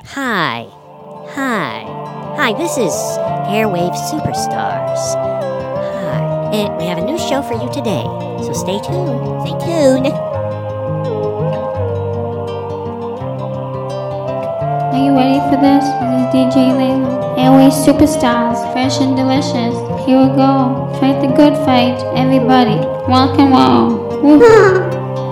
Hi. Hi. Hi, this is Airwave Superstars. Hi. And we have a new show for you today, so stay tuned. Stay tuned. Are you ready for this? This is DJ Layla. Airwave Superstars, fresh and delicious. Here we go. Fight the good fight, everybody. Rock and roll. Woo.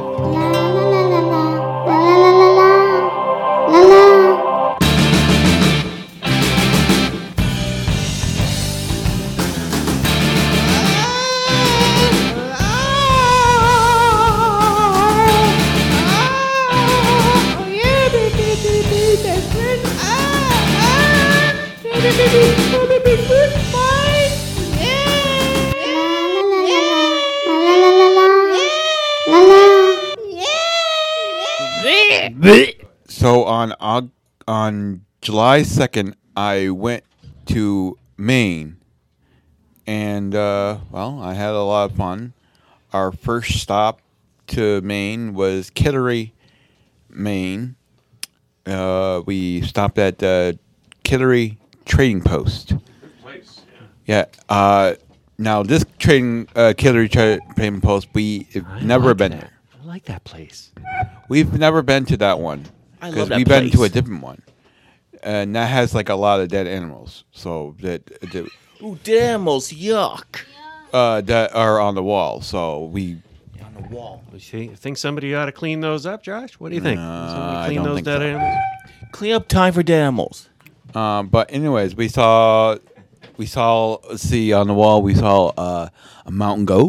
So on July 2nd, I went to Maine, and I had a lot of fun. Our first stop to Maine was Kittery, Maine. We stopped at Kittery Trading Post. Good place. Yeah. Yeah. Now this Kittery Trading Post, we've never been there. I like that place. We've never been to that one I love because that we've been to a place. different one, and that has like a lot of dead animals. So that Ooh, animals, yuck. that are on the wall. So we On the wall. You think somebody ought to clean those up, Josh? What do you think? Somebody I clean don't those think dead so. animals? Clean up time for animals. But anyways, we saw. Let's see, on the wall we saw a mountain goat.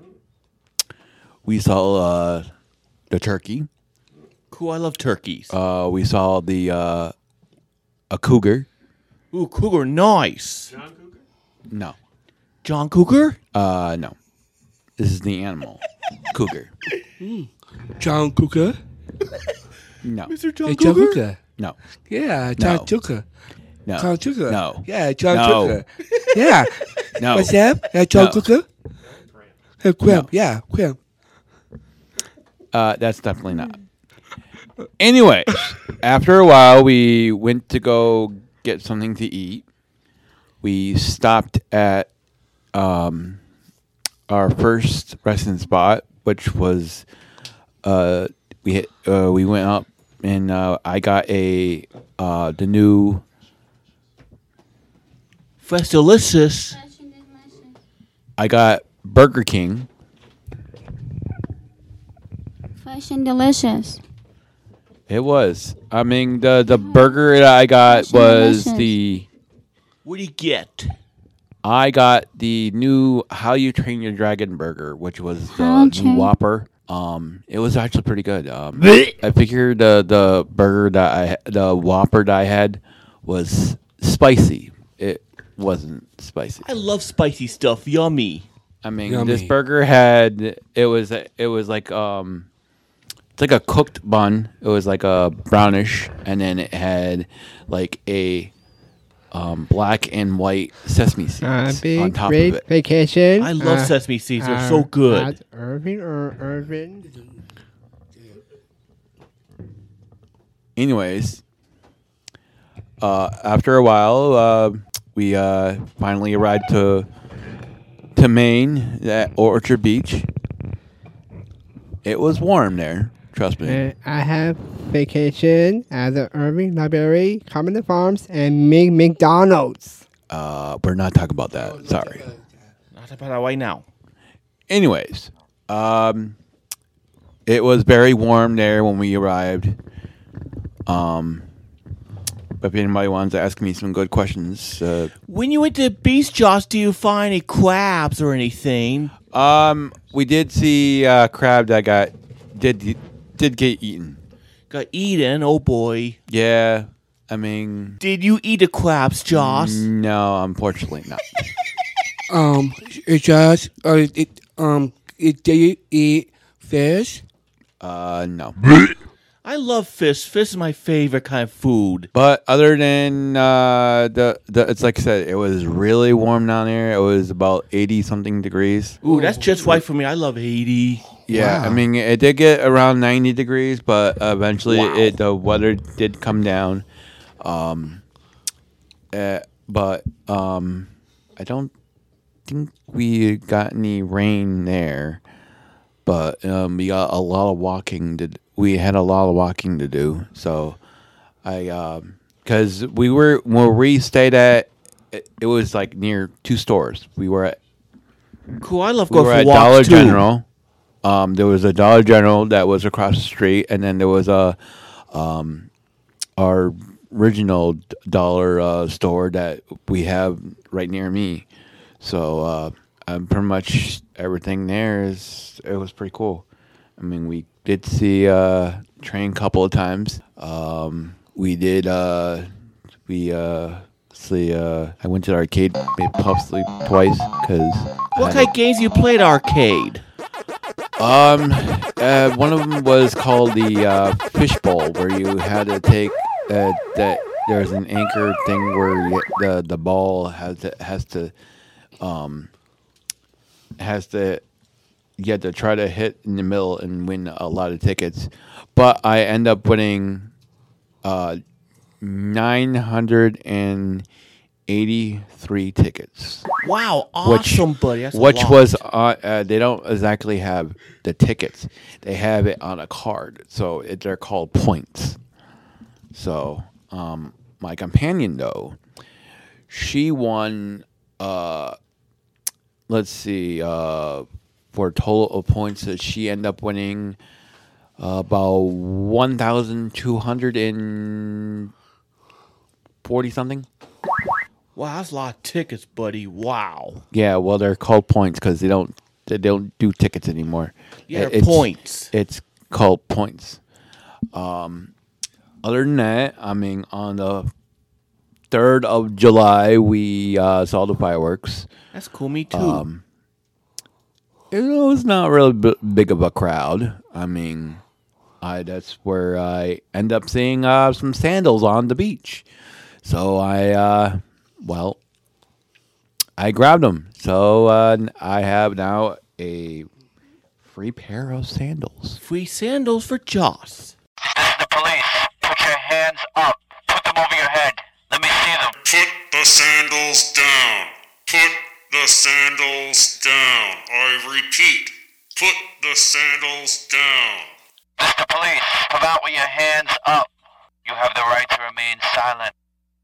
We saw the turkey. Cool, I love turkeys. We saw a cougar. Ooh, cougar, nice. John Cougar? No, John Cougar? no. This is the animal, cougar. John Cougar? No, Mr. John Hey, John Cougar? Cougar? no, Yeah, John No. Cougar. no, John Cougar. no, Yeah, John No. Cougar. Yeah. no. What's that? Yeah, John No. Cougar? Hey, Quim. No. Yeah, Quim. That's definitely not. Anyway, after a while, we went to go get something to eat. We stopped at our first resting spot, which was we went up and I got the new Fresh delicious. I got Burger King. Fresh and delicious. It was. I mean, the burger that I got Fresh and was delicious. the. What do you get? I got the new How You Train Your Dragon burger, which was How the to- new Whopper. It was actually pretty good. I figured the burger the Whopper that I had was spicy. It wasn't spicy. I love spicy stuff. Yummy. I mean, Yummy. this burger had it was like it's like a cooked bun. It was like a brownish, and then it had like a black and white sesame seeds on Big top great of it. vacation. I love sesame seeds. They're so good. At Irving. Anyways, after a while, we finally arrived to Maine at Orchard Beach. It was warm there. Trust me. And I have vacation at the Irving Library, Common Farms, and McDonald's. We're not talking about that. Sorry. Not about that right now. Anyways, it was very warm there when we arrived. If anybody wants to ask me some good questions, When you went to the beach, Josh, do you find any crabs or anything? we did see crab that did get eaten. Got eaten, oh boy. Yeah, I mean, Did you eat the crabs, Josh? no, unfortunately not. It just, do you eat fish? No. I love fish. Fish is my favorite kind of food. But other than it's like I said, it was really warm down there. It was about 80 something degrees. Ooh, that's just right for me. I love 80. Yeah, Wow. I mean it did get around 90 degrees, but eventually Wow. the weather did come down. But I don't think we got any rain there. But we got a lot of walking to. We had a lot of walking to do. So because where we stayed at, it was like near two stores. We were at Cool. I love we going were for at walks Dollar too. General. There was a Dollar General that was across the street, and then there was our original dollar store that we have right near me. So pretty much everything there it was pretty cool. I mean, we did see train a couple of times. We did I went to the arcade possibly twice because What kind of games you played arcade? one of them was called the fishbowl, where you had to take that. There's an anchor thing where the ball has to you have to try to hit in the middle and win a lot of tickets. But I end up winning 983 tickets. Wow, awesome, buddy. That's a Which lot. was they don't exactly have the tickets. They have it on a card, so they're called points. So my companion though, she won. Let's see, for a total of points that she ended up winning about 1,240 something. Wow, that's a lot of tickets, buddy. Wow. Yeah, well, they're called points because they don't do tickets anymore. Yeah, It's points. It's called points. Other than that, I mean, on the 3rd of July, we saw the fireworks. That's cool. Me too. It was not really big of a crowd. I mean, that's where I end up seeing some sandals on the beach. So I grabbed them. So I have now a free pair of sandals. Free sandals for Joss. This is the police. Put your hands up. Put them over your head. Let me see them. Put the sandals down. Put the sandals down. I repeat, put the sandals down. This is the police. Come out with your hands up. You have the right to remain silent.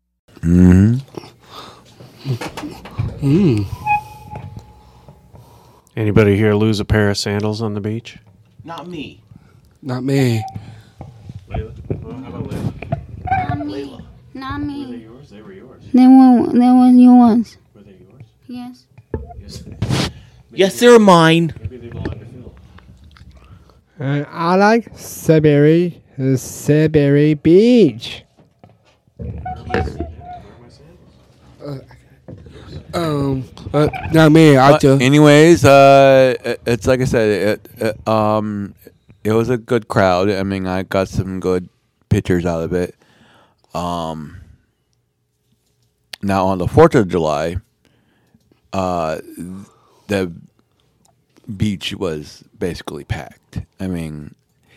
Anybody here lose a pair of sandals on the beach? Not me. Not me. Layla? How about Layla? Not me. Yours? They were yours. They were yours. Were they yours? Yes. Yes. Yes, they're mine. Maybe they belong to Phil. I like Sudbury Beach. Not me. I just. Anyways, it's like I said, it was a good crowd. I mean, I got some good pictures out of it. Now on the 4th of July, the beach was basically packed. I mean,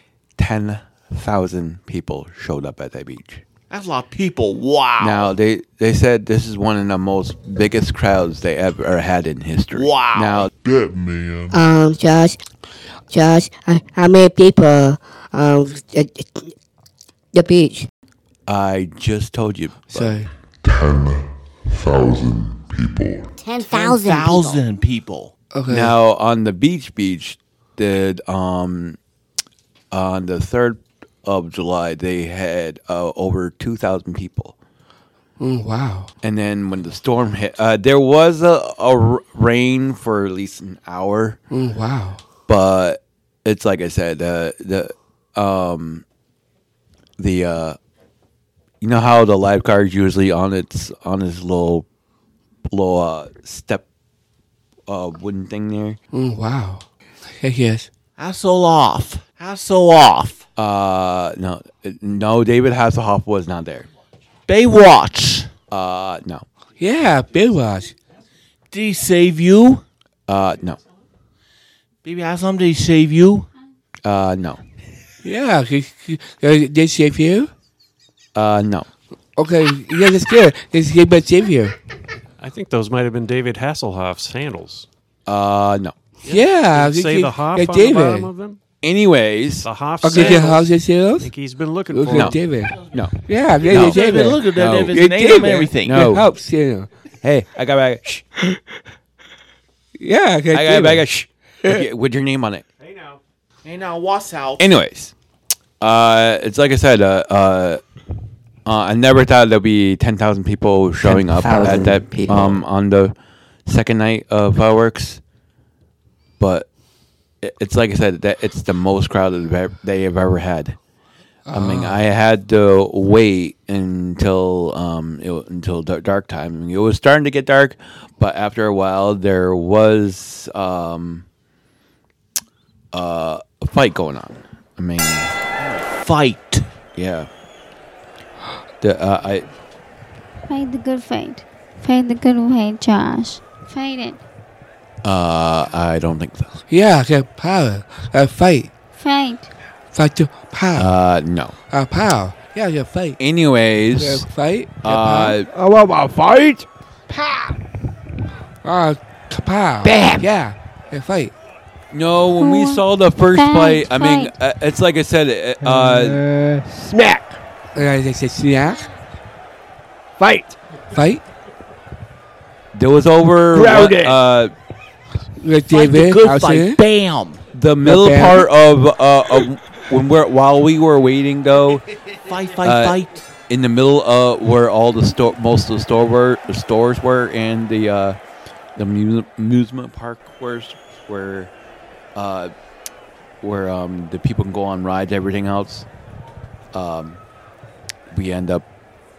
10,000 people showed up at that beach. That's a lot of people. Wow. Now they said this is one of the most biggest crowds they ever had in history. Wow. Now That man. Josh, how many people, the beach? I just told you. Sorry. 10,000 people. 10,000 people. 10,000 people. Okay. Now on the beach, did on the 3rd of July they had over 2,000 people. Wow. And then when the storm hit, there was a rain for at least an hour. Wow. But it's like I said, you know how the lifeguard's usually on his little step wooden thing there. Wow. Yes. Hasselhoff off. Hassle off. No, David Hasselhoff was not there. Baywatch. No. Yeah, Baywatch. Did he save you? No. Baby Hasselhoff, did he save you? No. Yeah. They save you? No. Okay, yeah, that's good. It's good, but Xavier. I think those might have been David Hasselhoff's sandals. No. Yeah. Does it say the Hoff yeah, on David. the bottom of them? Anyways, The Hoff Okay, sandals. how's your I sales? think he's been looking Look for at them. David. no. Yeah, No. yeah, David. Look at that. No. David's Yeah, name and David. everything. No. It helps, you know. Hey, I got a bag. Shh. Yeah, okay, I got a bag. Shh. With your name on it. Hey now. Hey, now, what's out? Anyways, it's like I said. I never thought there'd be 10,000 people showing up at 10,000 that people. on the second night of fireworks, but it's like I said that it's the most crowded they have ever had. I mean, I had to wait until until dark time. I mean, it was starting to get dark, but after a while, there was a fight going on. I mean, Fight. yeah. Fight the good fight. Fight the good fight, Josh. Fight it. I don't think so. Yeah, okay, power. Fight. Fight. Fight to power. No. Power. Yeah, yeah, fight. Yeah, Anyways, fight. Yeah, Fight. power. Power. Bam. Yeah, yeah, fight. no. When we Four, saw the first fight, fight, I mean, fight. it's like I said. Smack. They say snack. Fight. Fight. There was over Crowded. With Fight the David. good I'll fight. say. Bam. the middle band. part of while we were waiting though. Fight, fight. In the middle where all the most of the stores were, and the amusement park where the people can go on rides, everything else. We end up,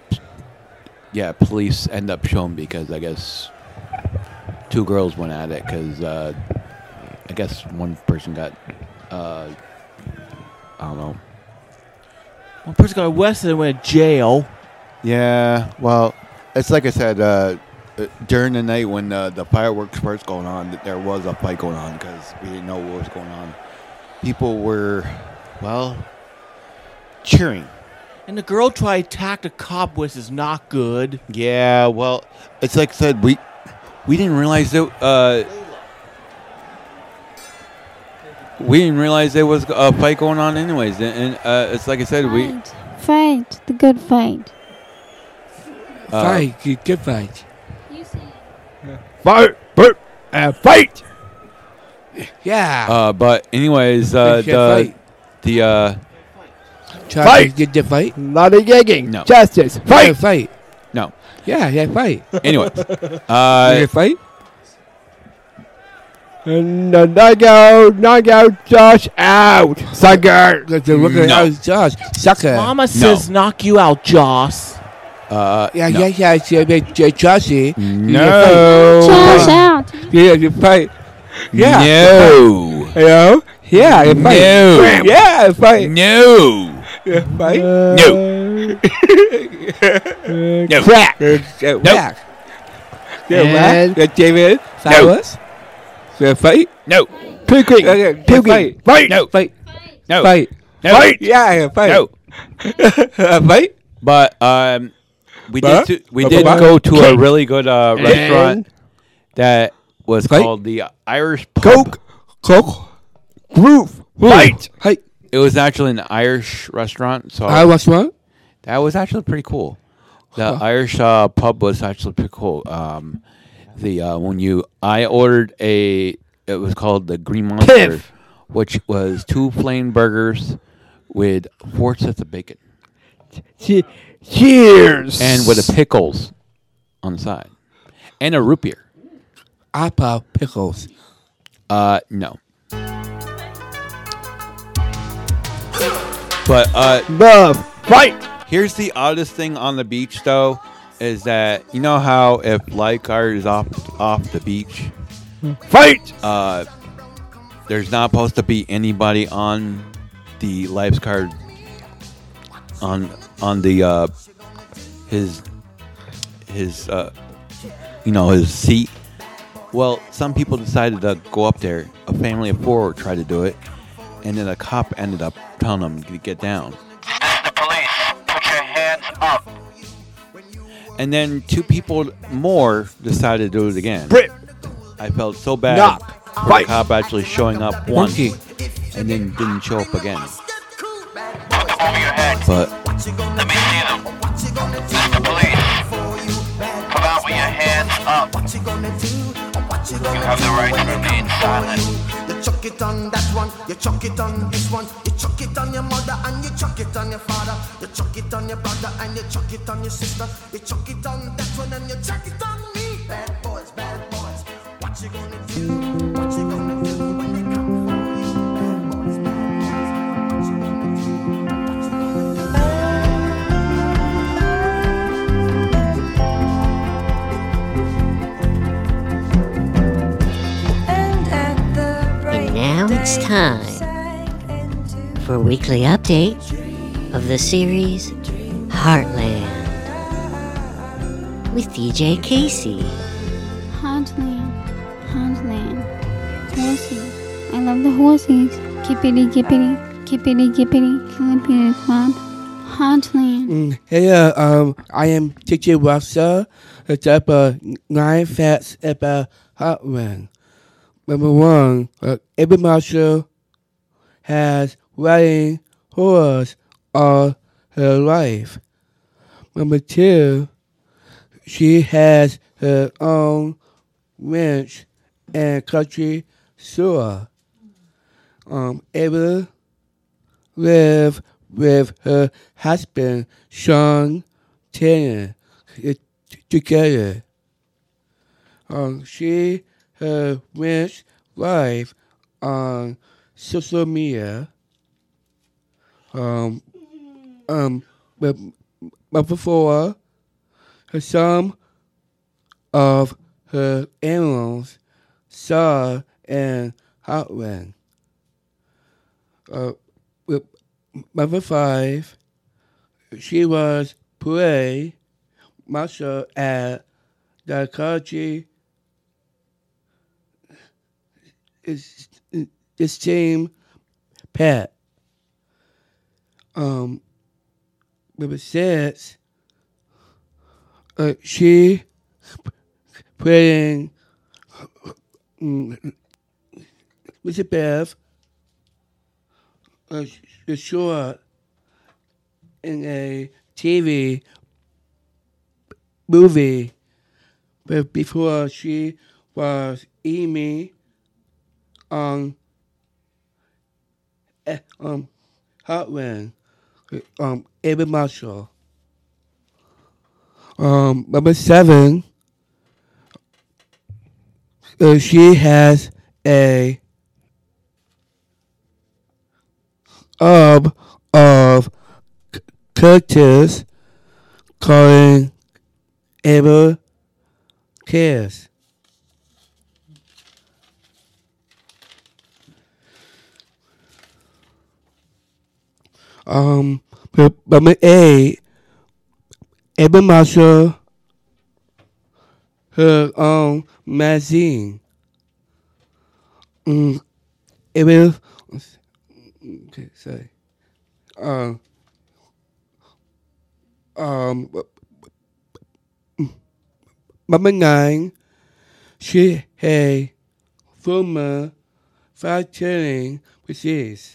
police end up showing because I guess two girls went at it because I guess one person got I don't know. One person got arrested and went to jail. Yeah, well, it's like I said, during the night when the fireworks first going on, there was a fight going on because we didn't know what was going on. People were, cheering. And the girl tried to attack the cop, which is not good. Yeah, well, it's like I said, we didn't realize that. We didn't realize there was a fight going on, anyways, and it's like I said, Fight the good fight. Fight. Good fight. You say Fight. Fight. Yeah. but anyways, Fight. Try Fight. to get the fight. Not a gagging. No. Justice. Yeah, Fight. fight. no. Yeah, fight. Anyways, Yeah, fight. And knock out, Josh out. Sucker. Look at No. Josh. Sucker. Mama says knock you out, Joss. no. Yeah, Joshy. No. Josh out. Yeah, you fight. Yeah. No. Hello? Yeah, you fight. No. Yeah, you fight. No. Yeah, fight. No. No. Crack. Yeah, No. whack. Yeah, And- whack. Yeah, David. Flowers. Yeah, fight. No. Puking. Yeah, Puking. Fight. No. Fight. No. Fight. No. Fight. Yeah, fight. No. Fight. But we Huh? did we Huh? did Huh? go to a really good restaurant And that was Fight. called the Irish Pub. Coke. Coke. Groove. Fight. Hey. It was actually an Irish restaurant, so I was one. that was actually pretty cool. The Irish pub was actually pretty cool. I ordered it was called the Green Monster, Piff. which was 2 plain burgers with 4 sets of bacon Cheers. and with a pickles on the side and a root beer. Apple pickles. No. But Love. Fight. here's the oddest thing on the beach, though, is that you know how if lifeguard is off the beach, Fight. there's not supposed to be anybody on the lifeguard on the his his seat. Well, some people decided to go up there. A family of 4 tried to do it, and then a cop ended up telling them to get down. This is the police. Put your hands up. And then 2 people more decided to do it again. Brit. I felt so bad Knock. for Fight. the cop actually showing up once Monkey. and then didn't show up again. Look over your head. But Let me see them. Mr. Police, come out with your hands up. You have the right to remain silent. You chuck it on that one, you chuck it on this one, you chuck it on your mother and you chuck it on your father, you chuck it on your brother and you chuck it on your sister, you chuck it on that one and you chuck it on me. Bad boys, what you gonna do? What you gonna do when they come for you? Bad boys, what you gonna do? What you gonna do? And now it's time for a weekly update of the series Heartland with DJ Casey. Heartland. Horses. I love the horses. Kippity, kippity, kippity, kippity, kippity, club. Heartland. Hey, I am Teacher Russell. It's up 9 facts about Heartland. Number 1, every marshal has riding horse all her life. Number 2, she has her own ranch and country store. Ava live with her husband, Sean Tanner, together. She her ranch life on social media. But before, some of her animals saw and Heartland. With number 5, she was play marshal at the country. Is this team pet. Number 6, she playing Elizabeth the short in a TV movie, but before she was Amy on Heartland, Ava Marshall. Number 7, she has a of characters calling Ava Cares. Number 8, Ava Marshall, her own magazine. Ava, okay, sorry. Number 9, she a former fighting disease.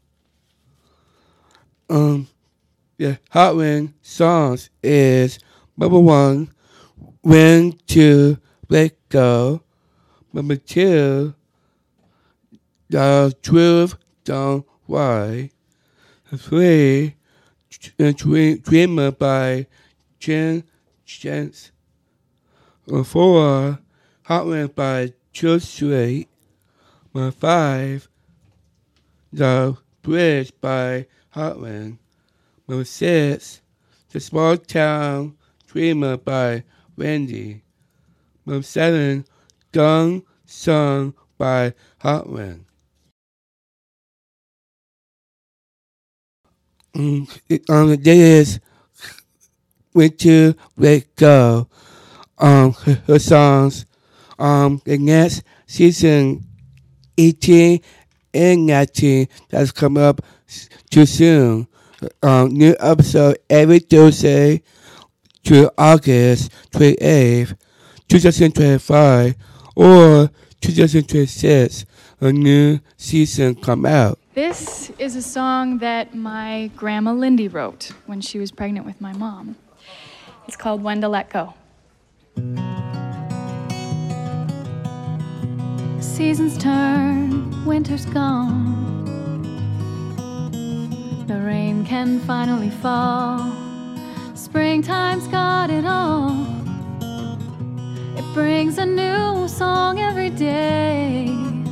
The Heartland songs is number 1, When to Let Go. Number 2, The Truth Don't Lie. 3, Dreamer by Jen Chance. 4, Heartland by Joe Strait. 5, The Bridge by Heartland. 6, The Small Town Dreamer by Randy. 7, Gun Song by Heartland. This is When to Let Go. Her songs. The next season 18 and 19 that's come up too soon. New episode every Thursday, to August 28th, 2025 or 2026, a new season come out. This is a song that my grandma Lindy wrote when she was pregnant with my mom. It's called When to Let Go. Seasons turn, winter's gone. The rain can finally fall. Springtime's got it all. It brings a new song every day.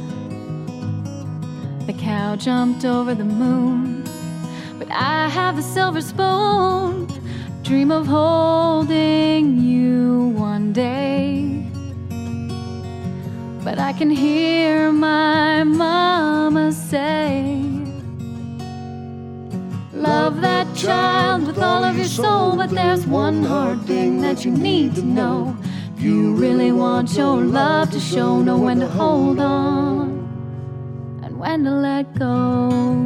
The cow jumped over the moon, but I have a silver spoon. Dream of holding you one day. But I can hear my mama say, love that child with all of your soul, but there's one hard thing that you need to know. If you really want your love to show, know when to hold on and when to let go.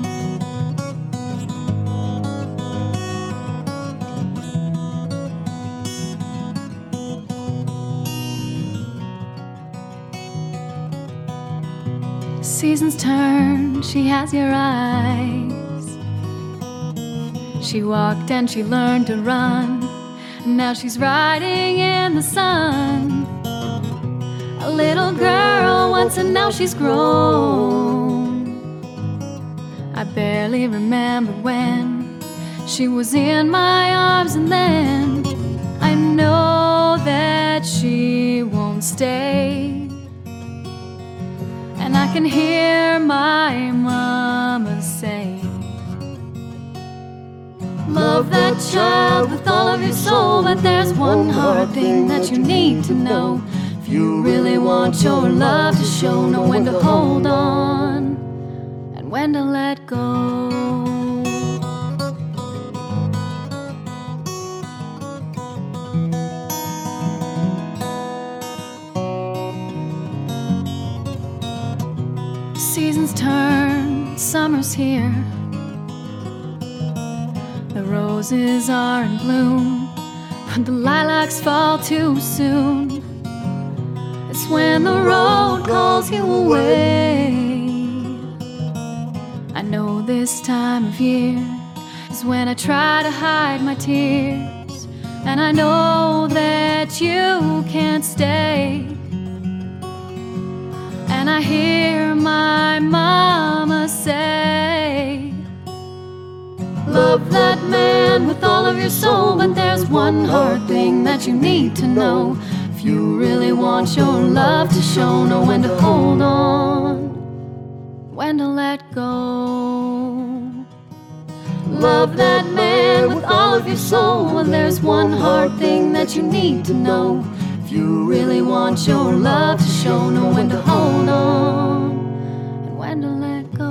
Seasons turn, she has your eyes. She walked and she learned to run, and now she's riding in the sun. A little girl once and now she's grown. I barely remember when she was in my arms, and then I know that she won't stay. And I can hear my mama say, love that child with all of your soul, but there's one hard thing that you need to know. If you really want your love to show, know when to hold on and when to let go. Seasons turn, summer's here. The roses are in bloom, but the lilacs fall too soon. It's when the road calls you away. I know this time of year is when I try to hide my tears, and I know that you can't stay. And I hear my mama say, love that man with all of your soul, but there's one hard thing that you need to know. If you really want your love to show, know when to hold on, when to let go. Love that man with all of your soul, and there's one hard thing that you need to know. If you really want your love to show, know when to hold on and when to let go.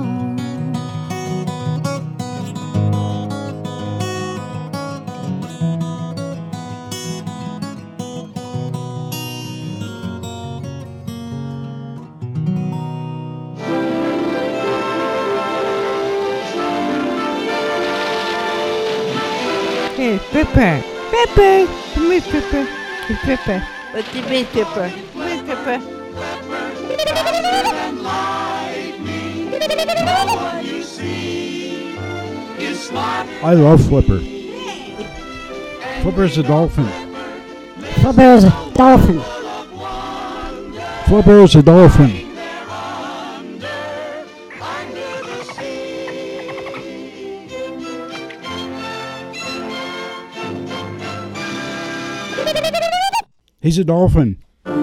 Hey, Pepper, Pepper, come here, Pepper, hey, Pepper. What's the best, Pepper? Come here, Pepper. I love Flipper. Flipper's a dolphin. Flipper's a dolphin. Flipper's a dolphin. He's a dolphin.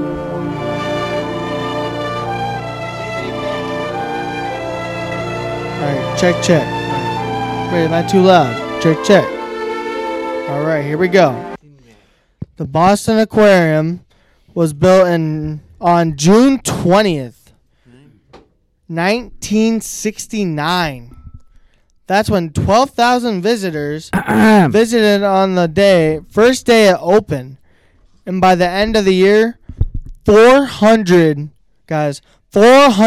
Alright, check. Wait, am I too loud? Check. Alright, here we go. The Boston Aquarium was built on June 20th, 1969. That's when 12,000 visitors visited on the first day it opened. And by the end of the year,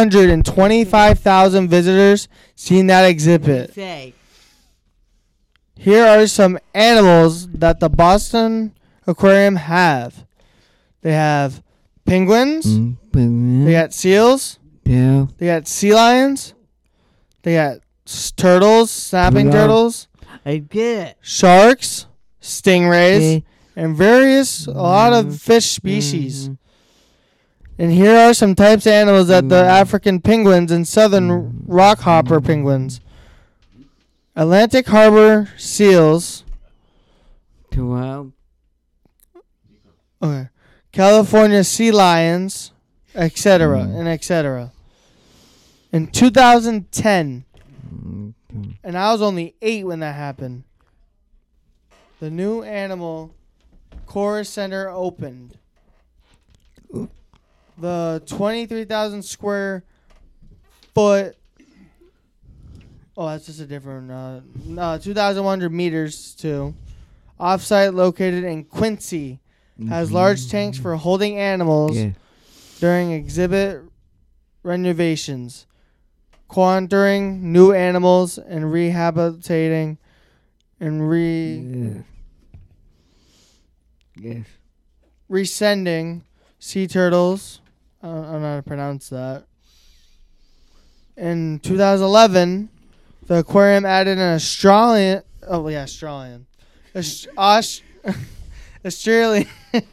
425,000 visitors seen that exhibit. Here are some animals that the Boston Aquarium have. They have penguins. They got seals. Yeah. They got sea lions. They got turtles, snapping turtles. I get it. Sharks, stingrays, and a lot of fish species. And here are some types of animals that the African penguins and southern rockhopper penguins. Atlantic harbor seals. 12. Okay. California sea lions, etc. and etc. In 2010, and I was only 8 when that happened, the new Animal Chorus Center opened. The 23,000 square foot. Oh, that's just a different. 2,100 meters too. Offsite located in Quincy. Has large tanks for holding animals during exhibit renovations, quartering new animals, and rehabilitating and resending sea turtles. I don't know how to pronounce that. In 2011, the aquarium added an Australian. Oh yeah, Australian. Australian.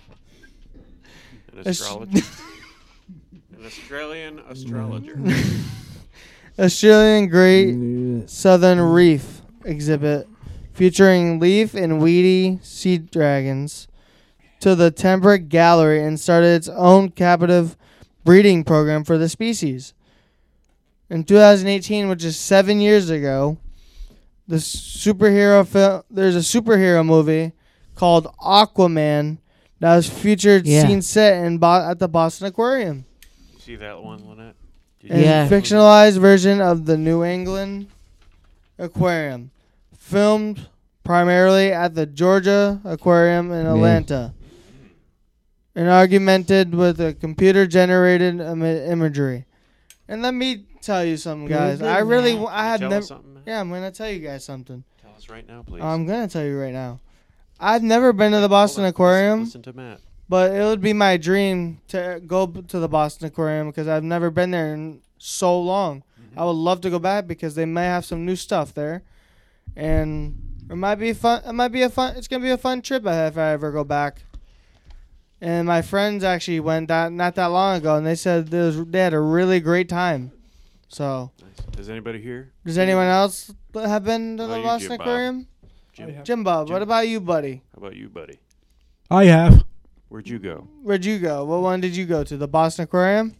An astrologer. An Australian astrologer. Australian Great Southern Reef exhibit featuring leaf and weedy sea dragons to the temperate gallery and started its own captive breeding program for the species. In 2018, which is 7 years ago, there's a superhero movie called Aquaman that was featured scene set at the Boston Aquarium. You see that one, Lynette? Fictionalized version of the New England Aquarium, filmed primarily at the Georgia Aquarium in Atlanta, and augmented with a computer-generated imagery. And let me tell you something, guys. I'm gonna tell you guys something. Tell us right now, please. I'm gonna tell you right now. I've never been to the Boston Aquarium. Listen to Matt. But it would be my dream to go to the Boston Aquarium because I've never been there in so long. I would love to go back because they may have some new stuff there, and it might be fun. It's gonna be a fun trip if I ever go back. And my friends actually went not that long ago, and they said they had a really great time. So, Is anybody here? Does anyone else have been to How the about you, Boston Jim Bob? Aquarium? Jim Bob, what about you, buddy? How about you, buddy? I have. Where'd you go? Where'd you go? What one did you go to? The Boston Aquarium?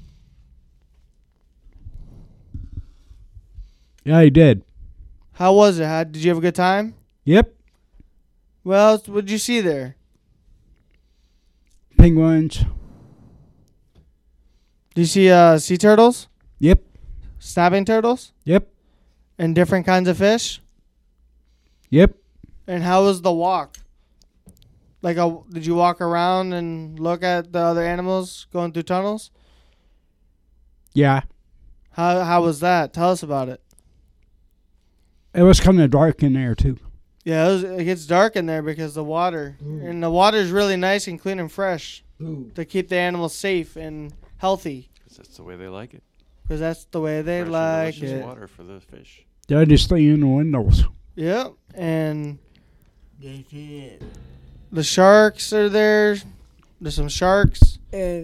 Yeah, I did. How was it? Did you have a good time? Yep. What else would you see there? Penguins. Do you see sea turtles? Yep. Snapping turtles? Yep. And different kinds of fish? Yep. And how was the walk? Did you walk around and look at the other animals going through tunnels? Yeah. How was that? Tell us about it. It was kind of dark in there, too. Yeah, it gets dark in there because the water. And the water is really nice and clean and fresh to keep the animals safe and healthy. Because that's the way they like it. Because that's the way they Fresh and like delicious it. water for the fish. They just stay in the windows. Yep, and the sharks are there. There's some sharks.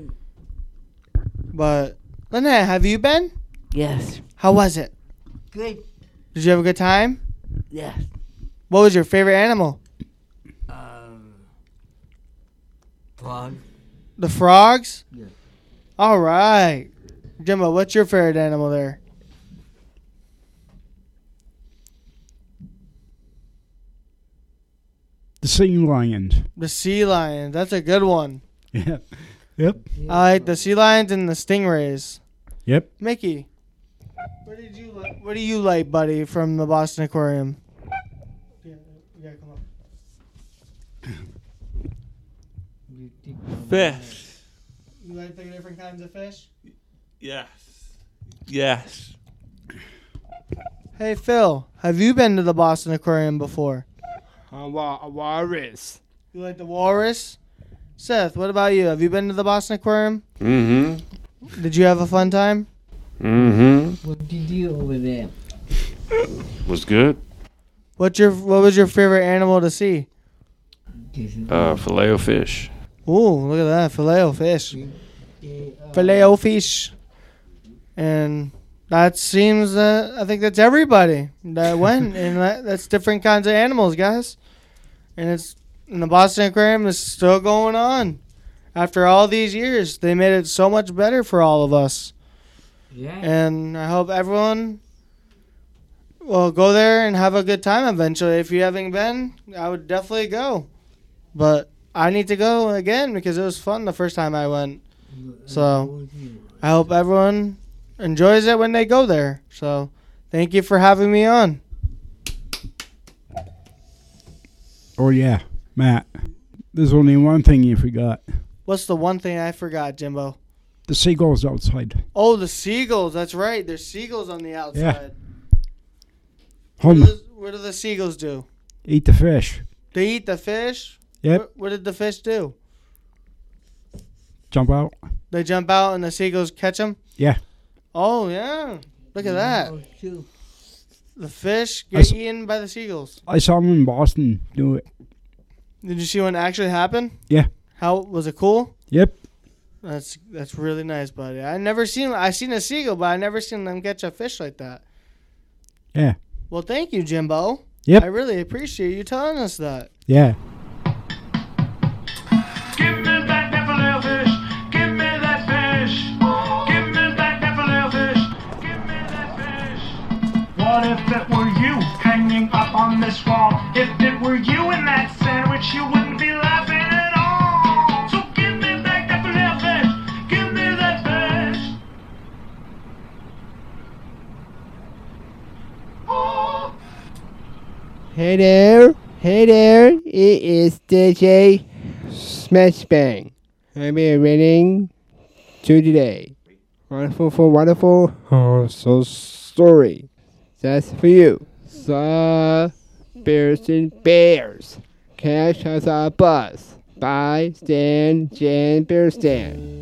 But, Lynette, have you been? Yes. How was it? Good. Did you have a good time? Yes. What was your favorite animal? Frog. The frogs? Yeah. All right. Jimbo, what's your favorite animal there? The sea lions. The sea lions. That's a good one. Yeah. Yep. I like the sea lions and the stingrays. Yep. Mickey, what do you like, buddy, from the Boston Aquarium? Yeah, come on. Fish. You like the different kinds of fish? Yes. Yes. Hey, Phil, have you been to the Boston Aquarium before? A walrus. You like the walrus? Seth, what about you? Have you been to the Boston Aquarium? Mm-hmm. Did you have a fun time? Mm-hmm. What did you do over there? Was good. What was your favorite animal to see? Filet of fish. Ooh, look at that. Filet-O-Fish. Filet-O-Fish. And that seems, I think that's everybody that went. And that's different kinds of animals, guys. And it's in the Boston Aquarium is still going on. After all these years, they made it so much better for all of us. Yeah. And I hope everyone will go there and have a good time eventually. If you haven't been, I would definitely go. But I need to go again because it was fun the first time I went. So I hope everyone enjoys it when they go there. So thank you for having me on. Oh, yeah, Matt. There's only one thing you forgot. What's the one thing I forgot, Jimbo? The seagulls outside. Oh, the seagulls. That's right. There's seagulls on the outside. Home. What do the seagulls do? Eat the fish. They eat the fish? Yep. What did the fish do? Jump out. They jump out and the seagulls catch them? Yeah. Oh, yeah. Look at that. The fish get eaten by the seagulls. I saw them in Boston do it. Did you see one actually happen? Yeah. How was it cool? Yep. That's really nice, buddy. I seen a seagull, but I never seen them catch a fish like that. Yeah. Well, thank you, Jimbo. Yep. I really appreciate you telling us that. Yeah. Give me back that filet-O-Fish. Give me that fish. Give me back that filet-O-Fish. Give me that fish. What if it were you hanging up on this wall? If it were you in that sandwich, you wouldn't be laughing at all. So give me back that filet-O-Fish. Give me that fish. Oh. Hey there, it is DJ Smash Bang. I'm reading to today. Wonderful story. That's for you. The Bears and Bears. Cash as a bus. By Stan Jan Bear Stan.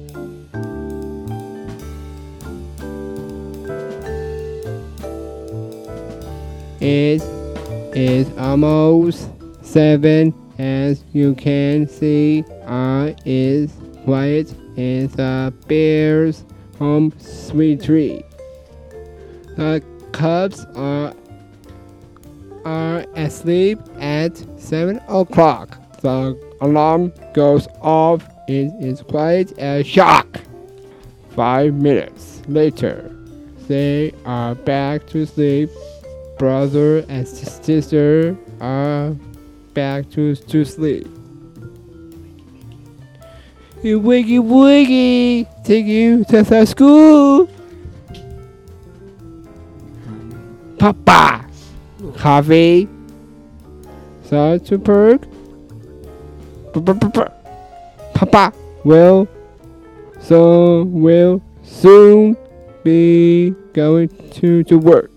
It is almost 7, as you can see. Is quiet in the Bears' home sweet tree. The Cubs are asleep at 7 o'clock. The alarm goes off. It is quiet as shock. 5 minutes later, they are back to sleep. Brother and sister are back to sleep. Wiggy wiggy, take you to the school. Papa, coffee, start to perk. Papa will soon be going to work.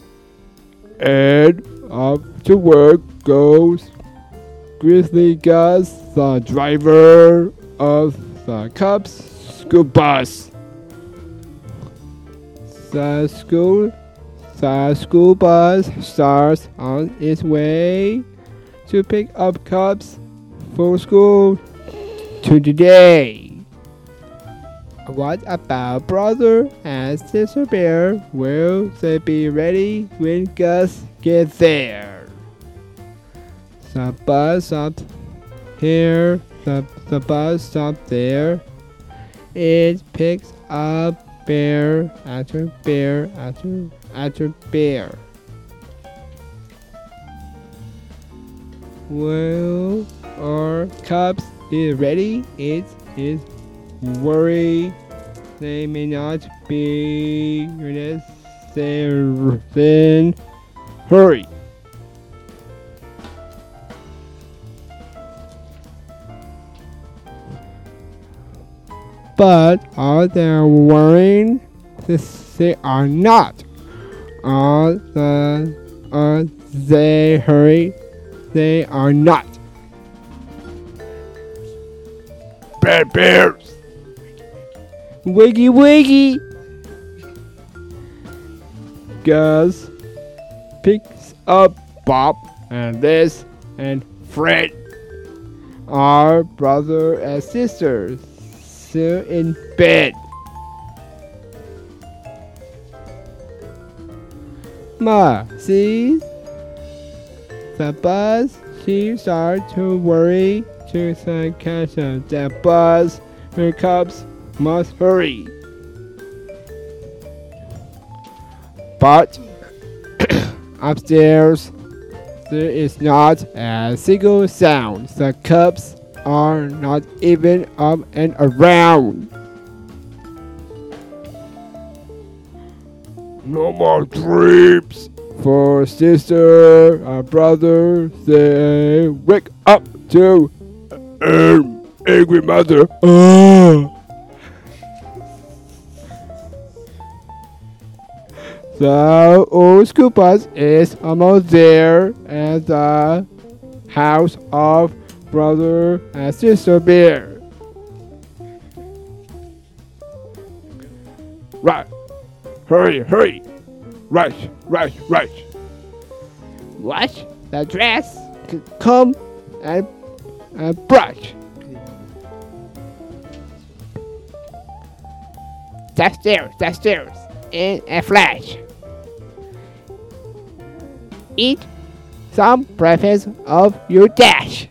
And up to work goes Grizzly Gus, the driver of the Cubs school bus. The school bus starts on its way to pick up Cubs for school today. What about Brother and Sister Bear? Will they be ready when Gus gets there? The bus stopped here. The bus stopped there. It picks up bear after bear after bear. Will our Cubs be ready? It is worry they may not be then hurry. But are they worrying? They are not. Are they hurry? They are not. Bad bears. Wiggy wiggy. Gus picks up Bob and Liz and Fred. Our brother and sister still in bed. Ma sees the bus. She starts to worry. To the castle. The bus. Her cubs must hurry. But upstairs there is not a single sound. The cubs are not even up and around. No more dreams for sister or brother. They wake up to angry mother. The old school bus is almost there at the house of brother and sister bear. Right. Hurry, hurry. Rush, rush, rush. Wash the dress, comb, and brush. Downstairs, in a flash. Eat some breakfast of your dash.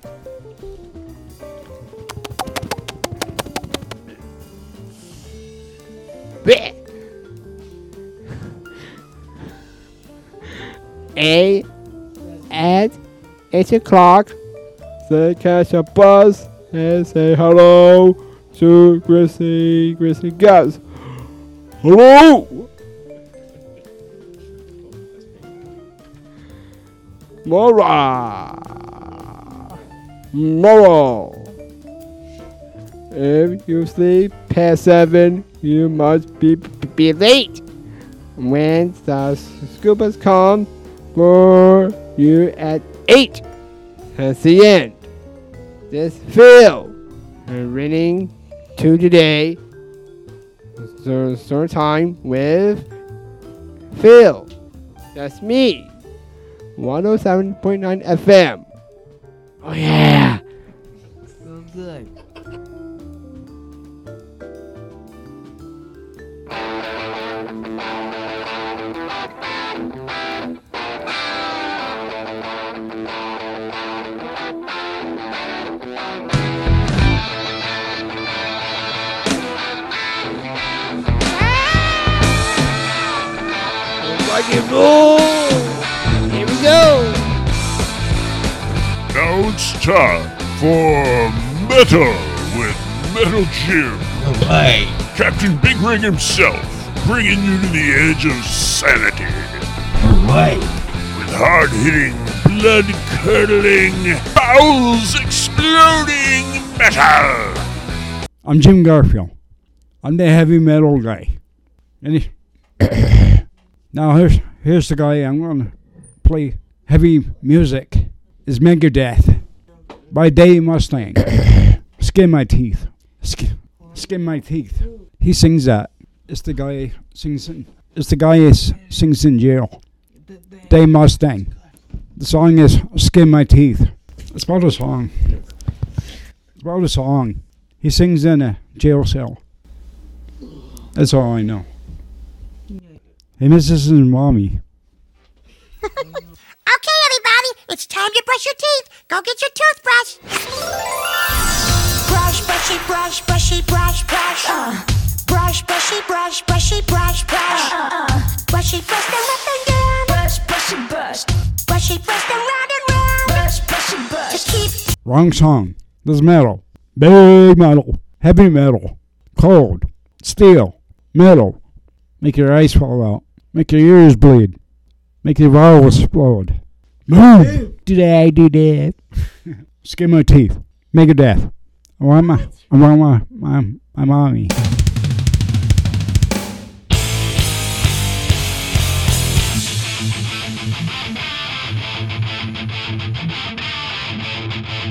Blech. At 8 o'clock, they catch a bus and say hello to Grizzly Gus. Hello! Moral. If you sleep past 7, you must be late. When the school bus comes for you at 8. That's the end. This Phil. Reading to today. Story time with Phil. That's me. 107.9 FM. Oh yeah. So good. Rock and roll. Here we go. Now it's time for Metal with Metal Jim. Alright. Captain Big Rig himself, bringing you to the edge of sanity. Alright. With hard-hitting, blood-curdling, bowels exploding metal. I'm Jim Garfield. I'm the heavy metal guy. Now here's the guy I'm gonna play heavy music. Is Megadeth by Dave Mustaine. Skin my teeth. Skin my teeth. He sings that. It's the guy sings in jail. Dave Mustaine. The song is Skin My Teeth. It's about a song. He sings in a jail cell. That's all I know. Hey, Mrs. and Mommy. Okay, everybody, it's time to brush your teeth. Go get your toothbrush. Brush, brushy, brush, brushy, brush, brush. Brush, brushy, brush, brushy, brush, brush. Brushy, brush, the left and down. Brush, brushy, brush. Brushy, brush, the round and round. Brush, brushy, brush. To keep. Wrong song. This is metal. Big metal. Heavy metal. Cold. Steel. Metal. Make your eyes fall out. Make your ears bleed. Make your valves explode. Boom! Did I do that? Skin my teeth. Megadeth. I want my mommy.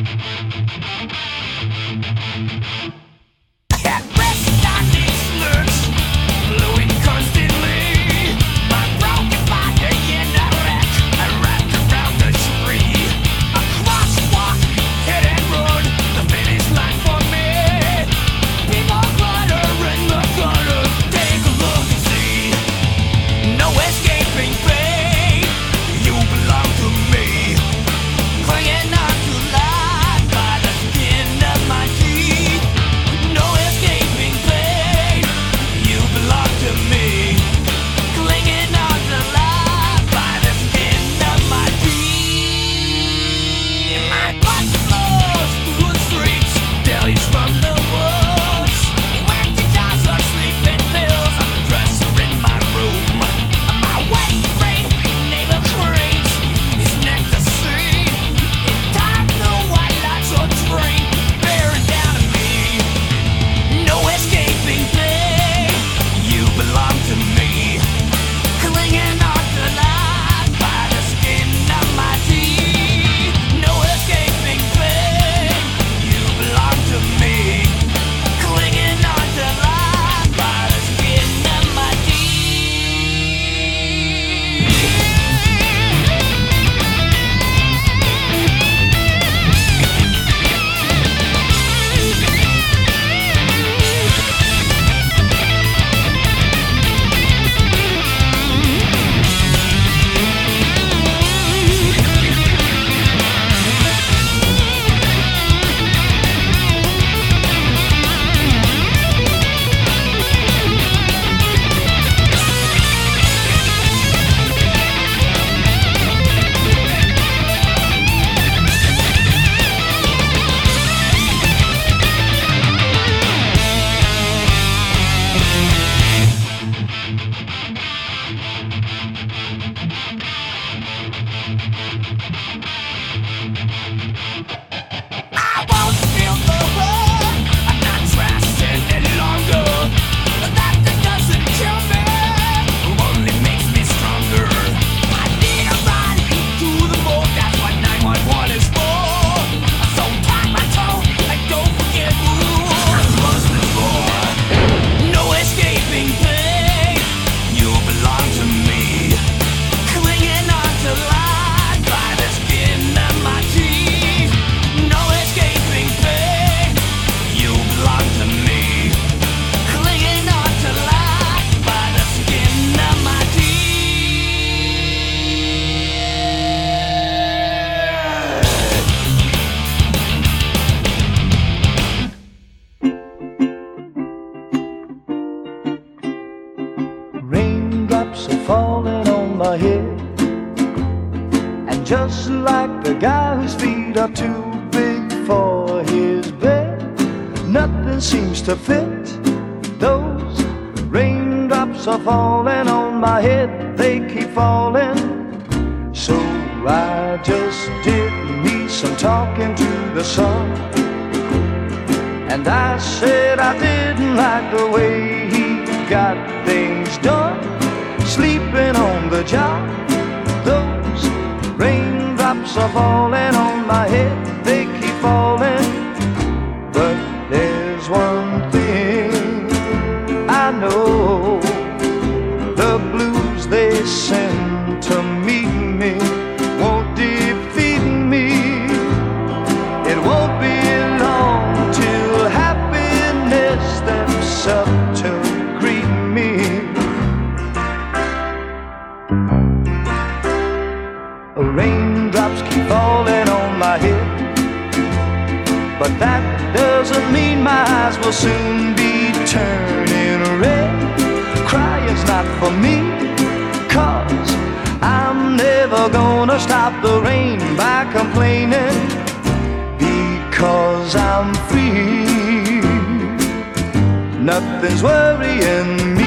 just like the guy whose feet are too big for his bed. Nothing seems to fit. Those raindrops are falling on my head, they keep falling. So I just did me some talking to the sun, and I said I didn't like the way he got things done, sleeping on the job. Those raindrops are falling on my head, they keep falling. But there's one thing I know, the blues they send to meet me won't defeat me. It won't be long till happiness steps up to greet me. Raindrops keep falling on my head, but that doesn't mean my eyes will soon be turning red. Crying's not for me, 'cause I'm never gonna stop the rain by complaining, because I'm free. Nothing's worrying me.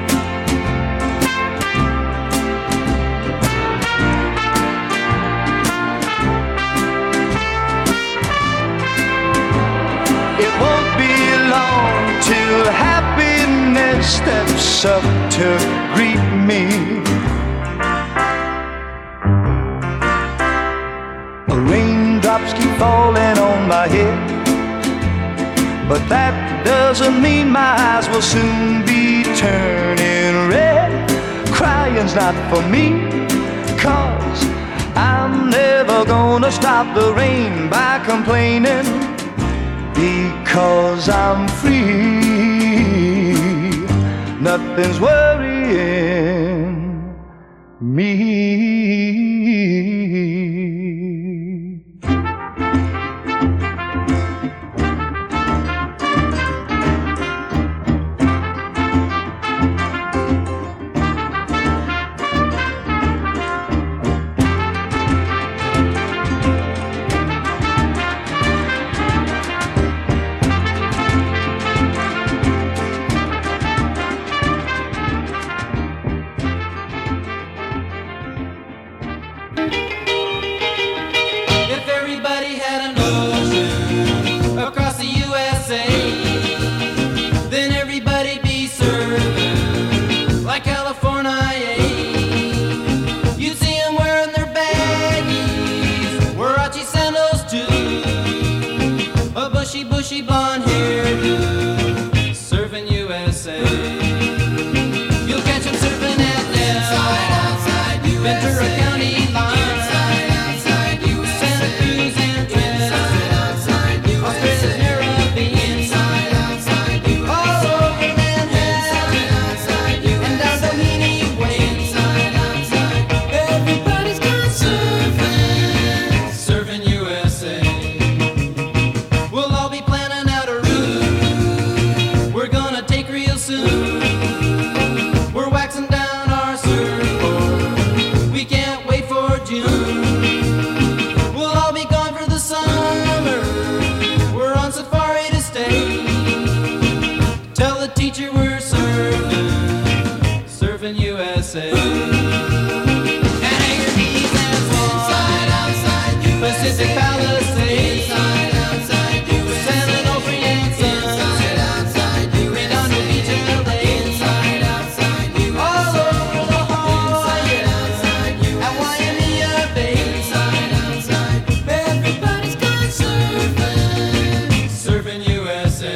It won't be long till happiness steps up to greet me. Raindrops keep falling on but that doesn't mean my eyes will soon be turning red. Crying's not for me, 'cause I'm never gonna stop the rain by complaining, because I'm free. Nothing's worrying me. If everybody had an ocean across the USA, then everybody'd be serving like California. You'd see them wearing their baggies, Warachi sandals too, a bushy, bushy blonde hairdo, serving USA. You'll catch them surfing at Nell, Ventura County line. Pacific Palisades, San Onofre and Sons, Redondo Beach and LA, all over La Jolla, at Waimea Bay, everybody's gone surfing, surfing USA.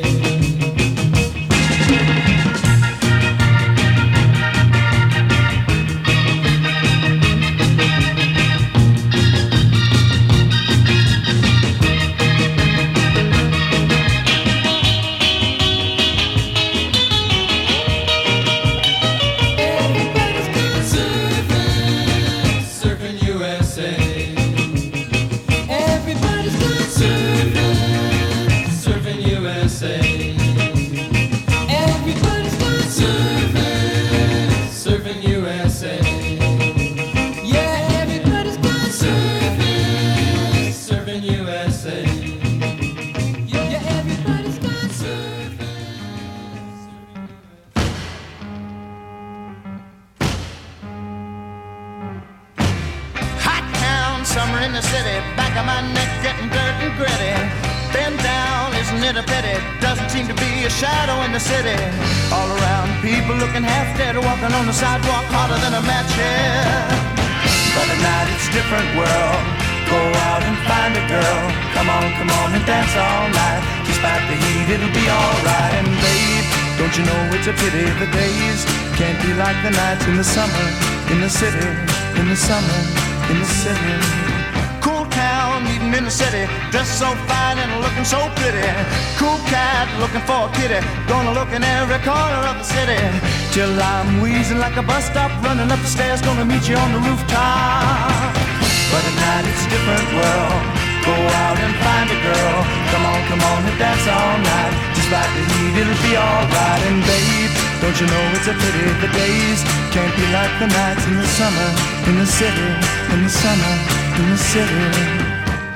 Summer in the city, back of my neck getting dirt and gritty. Bend down, isn't it a pity? Doesn't seem to be a shadow in the city. All around, people looking half dead, walking on the sidewalk harder than a match head. But at night it's a different world. Go out and find a girl. Come on and dance all night. Despite the heat, it'll be alright. And babe, don't you know it's a pity the days can't be like the nights in the summer, in the city, in the summer, in the city. Cool town, meeting in the city, dressed so fine and looking so pretty. Cool cat, looking for a kitty, gonna look in every corner of the city. Till I'm wheezing like a bus stop, running up the stairs, gonna meet you on the rooftop. But at night it's a different world. Go out and find a girl. Come on and dance all night. Despite the heat, it'll be alright. And babe, don't you know it's a pity the days can't be like the nights in the summer, in the city, in the summer, in the city.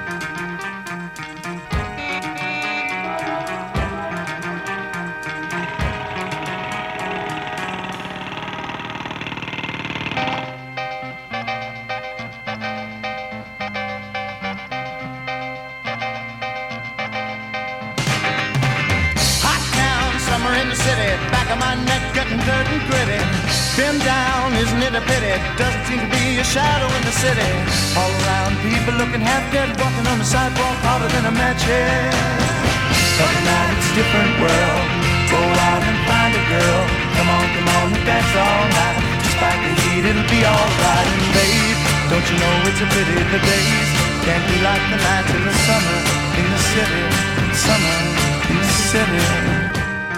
In the city, back of my neck getting dirt and gritty. Been down, isn't it a pity? Doesn't seem to be a shadow in the city. All around, people looking half dead, walking on the sidewalk harder than a match head. Tell them that it's a different world. Go out and find a girl. Come on, and dance all night. Despite the heat, it'll be alright. And babe, don't you know it's a pity the days can't be like the nights in the summer in the city. Summer in the city.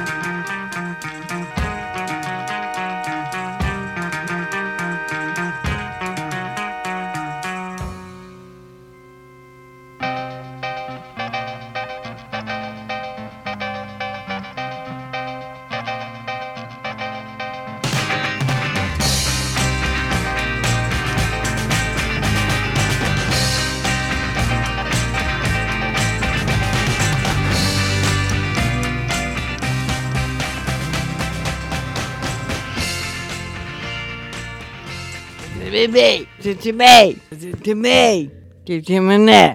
To me. Give him a net.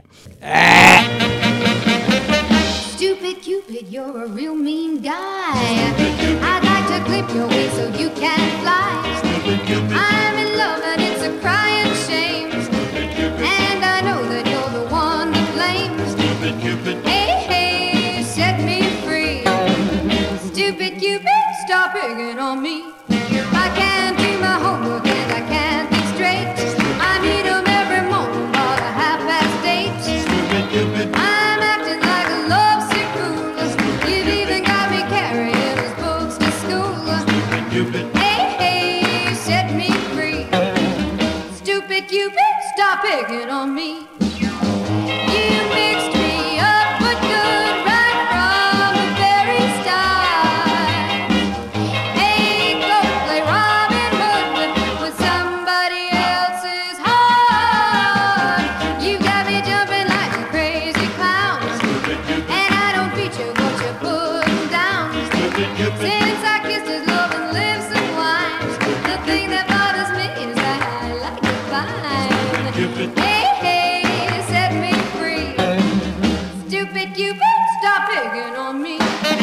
Stupid Cupid, you're a real mean guy. I'd like to clip your wings so you can fly. I'm in love and it's a crying shame. And I know that you're the one to blame. Hey, hey, set me free. Stupid Cupid, stop picking on me. I can't do my homework and I can't think straight. I need 'em every moment about 8:30. I'm acting like a lovesick fool. You've even got me carrying his books to school. Hey, hey, set me free. Stupid Cupid, stop picking on me. You mixed me up but good right from the very start. Hey, go play Robin Hood with somebody else's heart. You got me jumping like a crazy clown, and I don't feature what you're putting down. Since I kissed his loving lips and wine, the thing that bothers me is that I like it fine. Hey, hey, set me free. Stupid Cupid, stop picking on me.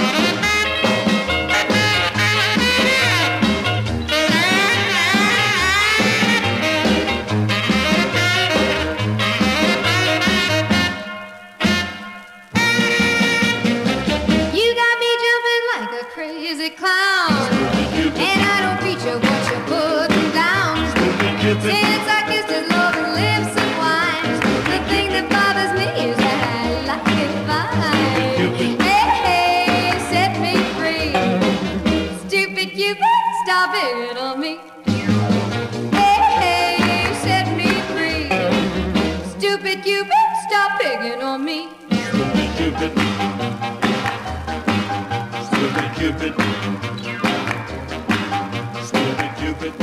You got me jumping like a crazy clown, and I don't feature what you're putting down. Since I kissed his loving lips and wine, the thing that bothers me is that I like it fine. Hey, hey, set me free. Stupid Cupid, stop picking on me. Hey, hey, set me free. Stupid Cupid, stop picking on me. Stupid Cupid. Stupid Cupid.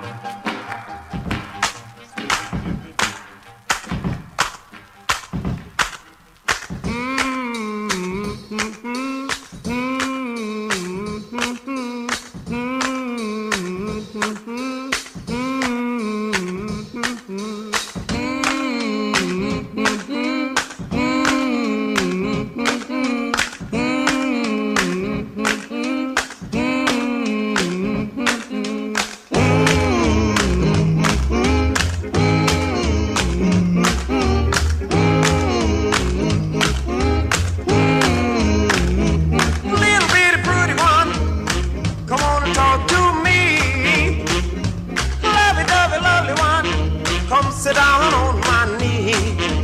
Little bitty pretty one, come on and talk to me. Lovey-dovey, lovely one, come sit down on my knee.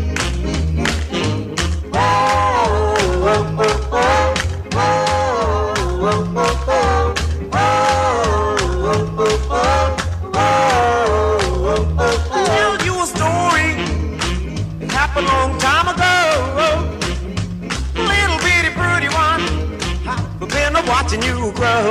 Tell you a story, it happened a long time ago. Little bitty pretty one, I've been watching you grow.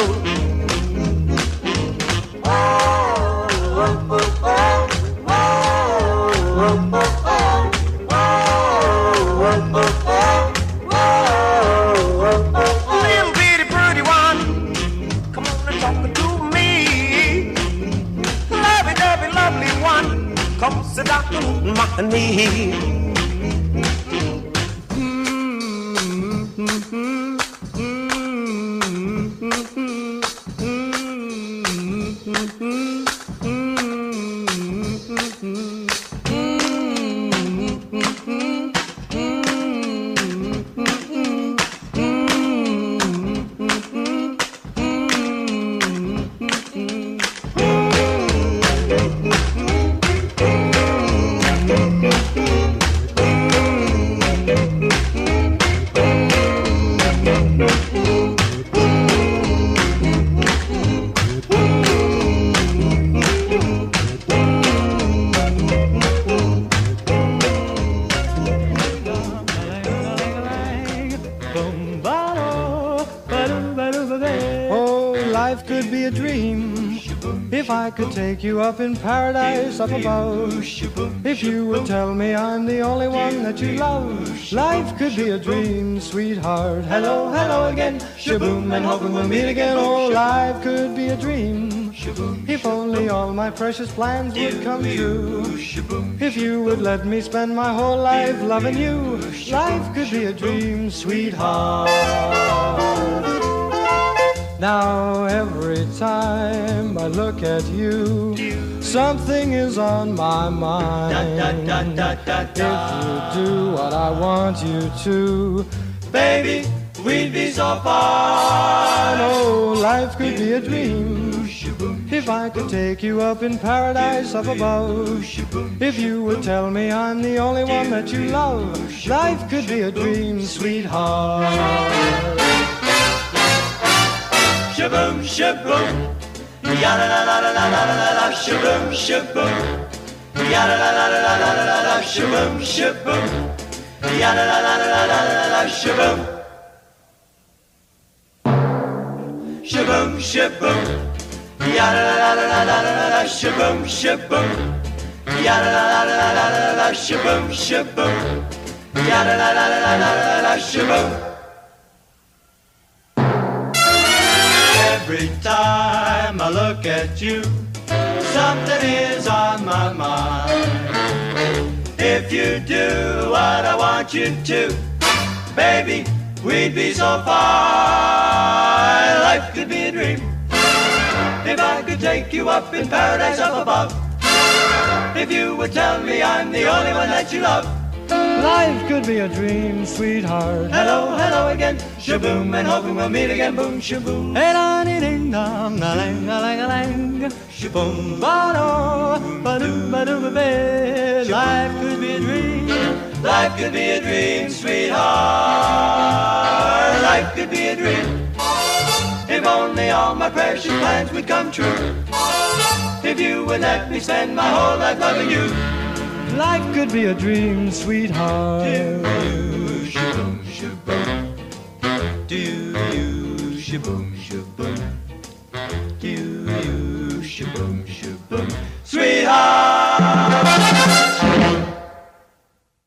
Little bitty pretty one, come on and talk to me. Lovey-dovey, lovely one, come sit down on my knee. shaboom, ba-do, ba-do, ba-do, ba-do. Oh, life could be a dream if I could take you up in paradise up above. If you would tell me I'm the only one that you love. Life could be a dream, sweetheart. Hello, hello again. Shaboom, and hoping we'll meet again. Oh, life could be a dream if only all my precious plans would come true. If you would let me spend my whole life loving you. Life could be a dream, sweetheart. Now every time I look at you, something is on my mind. If you do what I want you to, baby, we'd be so fine. Oh, life could be a dream if I could take you up in paradise up above. If you would tell me I'm the only one that you love. Life could be a dream, sweetheart. Shaboom, shaboom, ya-la-la-la-la-la-la-la, shaboom, shaboom, ya-la-la-la-la-la-la-la, shaboom, shaboom, ya-la-la-la-la-la-la-la, shaboom, shaboom, shaboom, ya-la-la-la-la-la-la-la, shaboom, shaboom, ya-la-la-la-la-la-la-la, shaboom, shaboom, ya-la-la-la-la-la-la-la, shaboom. Every time I look at you, something is on my mind. If you do what I want you to, baby, we'd be so fine. Life could be a dream if I could take you up in paradise up above. If you would tell me I'm the only one that you love. Life could be a dream, sweetheart. Hello, hello again. Shaboom, and hoping we'll meet again. Boom, shaboom. Hey, da, dee, ding, dong, da, lang, da, lang, da, lang. Shaboom, ba-do, ba-do, ba-do, ba-ba. Life could be a dream. Life could be a dream, sweetheart. Life could be a dream if only all my precious plans would come true. If you would let me spend my whole life loving you. Life could be a dream, sweetheart. Do you shaboom shaboom? Do you shaboom shaboom? Do you shaboom shaboom?